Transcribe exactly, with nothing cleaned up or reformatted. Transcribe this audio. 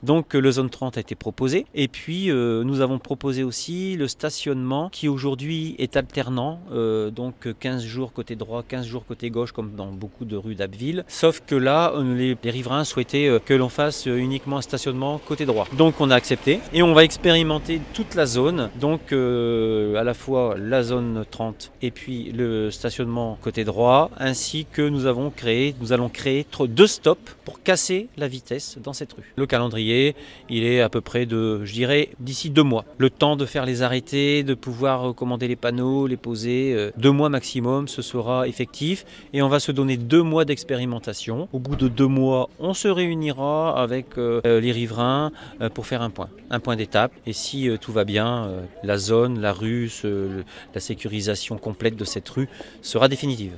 Donc le zone trente a été proposé. Et puis euh, nous avons proposé aussi le stationnement qui aujourd'hui est alternant, euh, donc quinze jours côté droit, quinze jours côté gauche comme dans beaucoup de rues d'Abbeville. Sauf que là, les, les riverains souhaitaient que l'on fasse uniquement un stationnement côté droit. Donc on a accepté et on va expérimenter toute la zone, donc euh, à la fois la zone trente et puis le stationnement côté droit, ainsi que nous avons créé, nous allons créer deux stops pour casser la vitesse dans cette rue. Le calendrier, il est à peu près de, je dirais, d'ici deux mois. Le temps de faire les arrêtés, de pouvoir commander les panneaux, les poser, euh, deux mois maximum, ce sera effectif et on va se donner deux mois d'expérimentation. Au bout de deux mois, on se réunira avec euh, les riverains euh, pour faire un point, un point d'étape. Et si euh, tout va bien, euh, la zone, la rue, ce, le, la sécurisation complète de cette rue sera définitive.